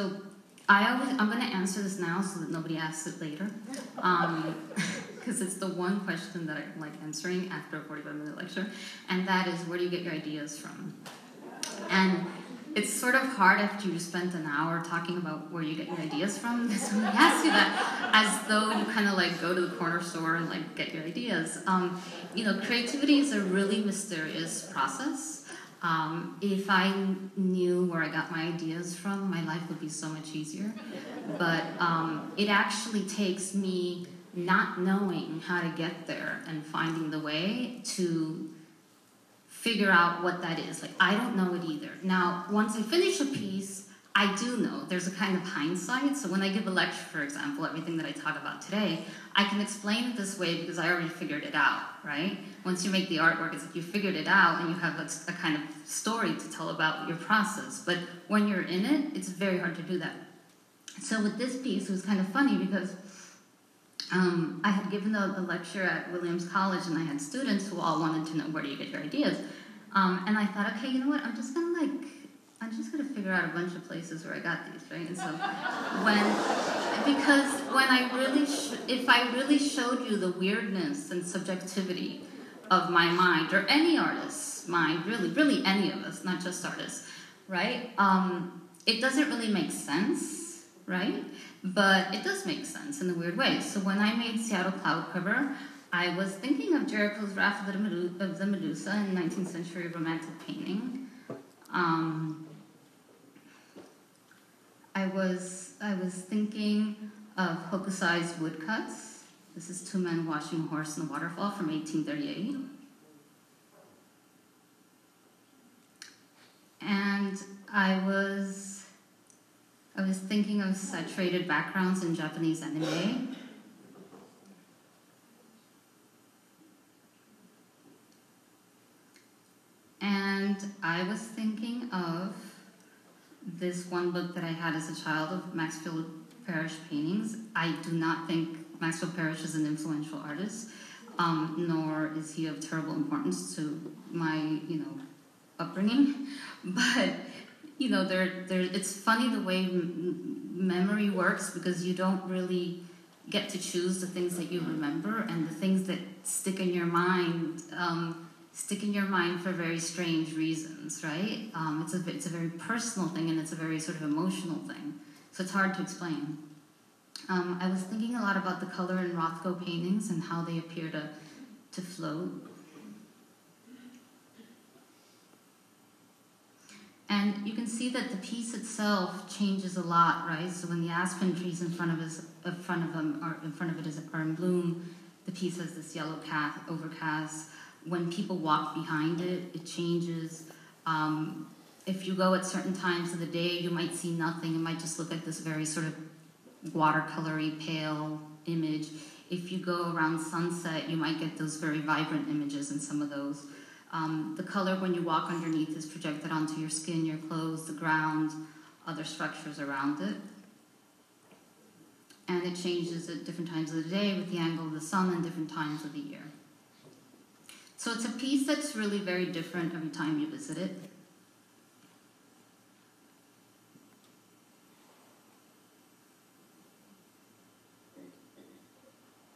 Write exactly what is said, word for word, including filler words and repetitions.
So I always, I'm going to answer this now so that nobody asks it later, um, because it's the one question that I like answering after a forty-five minute lecture, and that is, where do you get your ideas from? And it's sort of hard after you spent an hour talking about where you get your ideas from. Somebody asks you that as though you kind of like go to the corner store and like get your ideas. Um, you know, creativity is a really mysterious process. Um, if I knew where I got my ideas from, my life would be so much easier. But um, it actually takes me not knowing how to get there and finding the way to figure out what that is. Like, I don't know it either. Now, once I finish a piece, I do know. There's a kind of hindsight. So when I give a lecture, for example, everything that I talk about today, I can explain it this way because I already figured it out, right? Once you make the artwork, it's like you figured it out and you have a, a kind of story to tell about your process. But when you're in it, it's very hard to do that. So with this piece, it was kind of funny because um, I had given a, a lecture at Williams College and I had students who all wanted to know, where do you get your ideas? Um, and I thought, okay, you know what, I'm just going to like, I'm just going to figure out a bunch of places where I got these, right? And so when, because when I really, sh if I really showed you the weirdness and subjectivity of my mind, or any artist's mind, really, really any of us, not just artists, right? Um, it doesn't really make sense, right? But it does make sense in a weird way. So when I made Seattle Cloud Quiver, I was thinking of Jericho's Wrath of the, Medu of the Medusa in nineteenth century romantic painting. Um, I was, I was thinking of Hokusai's Woodcuts. This is Two Men Washing a Horse in the Waterfall from eighteen thirty-eight. And I was, I was thinking of saturated backgrounds in Japanese anime. And I was thinking of this one book that I had as a child of Maxfield Parrish paintings. I do not think Maxfield Parrish is an influential artist, um, nor is he of terrible importance to my, you know, upbringing. But, you know, there, there, it's funny the way m memory works, because you don't really get to choose the things that you remember, and the things that stick in your mind um, stick in your mind for very strange reasons, right? Um, it's, a, it's a very personal thing, and it's a very sort of emotional thing. So it's hard to explain. Um, I was thinking a lot about the color in Rothko paintings and how they appear to, to float. And you can see that the piece itself changes a lot, right? So when the aspen trees in front of, us, in front of, them are, in front of it is, are in bloom, the piece has this yellow cast, overcast. When people walk behind it, it changes. Um, if you go at certain times of the day, you might see nothing. It might just look like this very sort of watercolory, pale image. If you go around sunset, you might get those very vibrant images in some of those. Um, the color when you walk underneath is projected onto your skin, your clothes, the ground, other structures around it. And it changes at different times of the day with the angle of the sun and different times of the year. So it's a piece that's really very different every time you visit it.